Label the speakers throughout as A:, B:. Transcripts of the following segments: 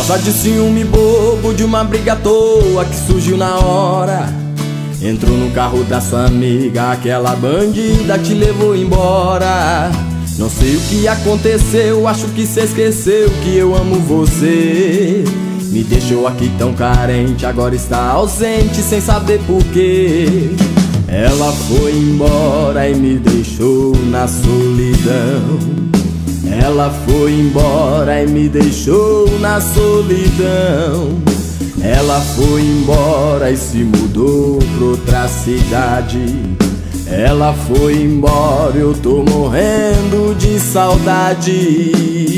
A: causa de ciúme bobo, de uma briga à toa que surgiu na hora. Entrou no carro da sua amiga, aquela bandida te levou embora. Não sei o que aconteceu, acho que cê esqueceu que eu amo você. Me deixou aqui tão carente, agora está ausente sem saber porquê. Ela foi embora e me deixou na solidão. Ela foi embora e me deixou na solidão. Ela foi embora e se mudou pra outra cidade. Ela foi embora e eu tô morrendo de saudade.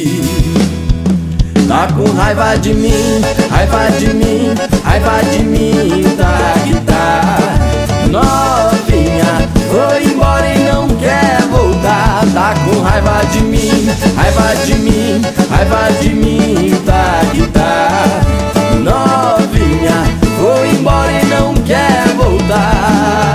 A: Tá com raiva de mim, raiva de mim, raiva de mim, tá que tá. Novinha, foi embora e não quer voltar. Tá com raiva de mim, raiva de mim, raiva de mim, tá que tá. Novinha, foi embora e não quer voltar.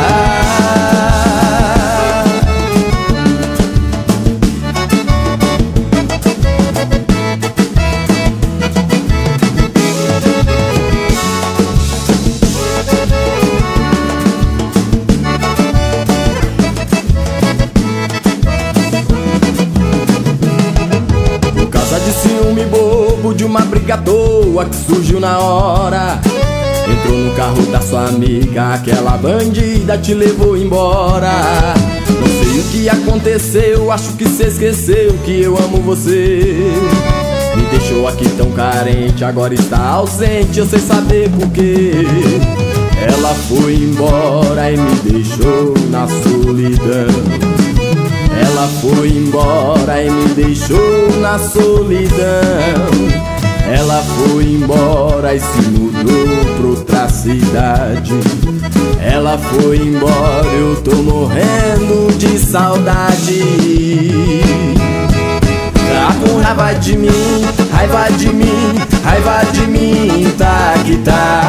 A: De ciúme bobo, de uma briga à toa que surgiu na hora. Entrou no carro da sua amiga, aquela bandida te levou embora. Não sei o que aconteceu, acho que cê esqueceu que eu amo você. Me deixou aqui tão carente, agora está ausente, eu sei saber porquê. Ela foi embora e me deixou na solidão. Ela foi embora e me deixou na solidão. Ela foi embora e se mudou pra outra cidade. Ela foi embora e eu tô morrendo de saudade. Tá com raiva de mim, raiva de mim, raiva de mim, tá que tá.